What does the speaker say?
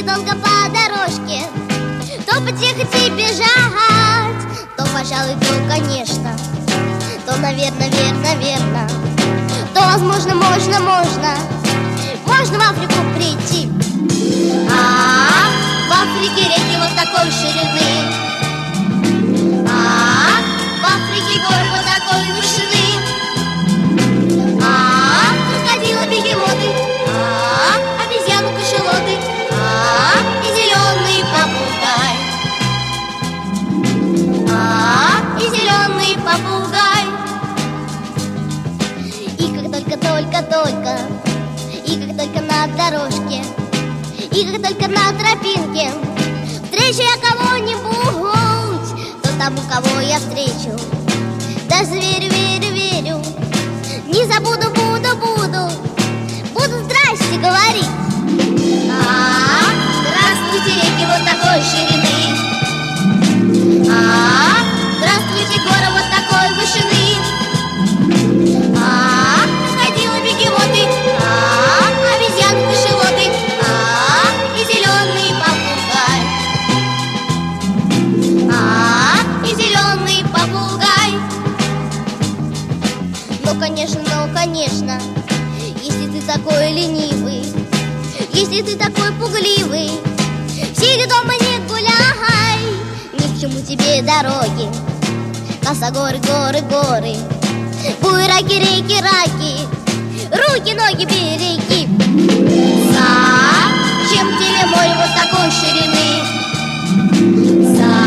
идти долго по дорожке, то потихать и бежать, то, пожалуй, то, конечно, то, наверное, верно, то, возможно, можно в Африку прийти. В Африке реки вот такой ширины, в Африке горы вот такой вышины, крокодилы, бегемоты, обезьяны, кашалоты, и зеленый попугай, и зеленый попугай. И как только, и как только на дорожке, и как только на тропинке встречу я кого-нибудь, то тому, кого я встречу, даже верю, не забуду, буду здрасте говорить. Здравствуйте, реки вот такой ширины, здравствуйте, горы вот такой вышины, крокодилы, бегемоты, обезьяны, кашалоты, и зеленый попугай, и зеленый попугай. Ну, конечно, если ты такой ленивый, если ты такой пугливый, сиди дома, не гуляй, ни к чему тебе дороги, косогоры, горы, буераки, реки, руки, ноги береги. Зачем тебе море вот такой ширины?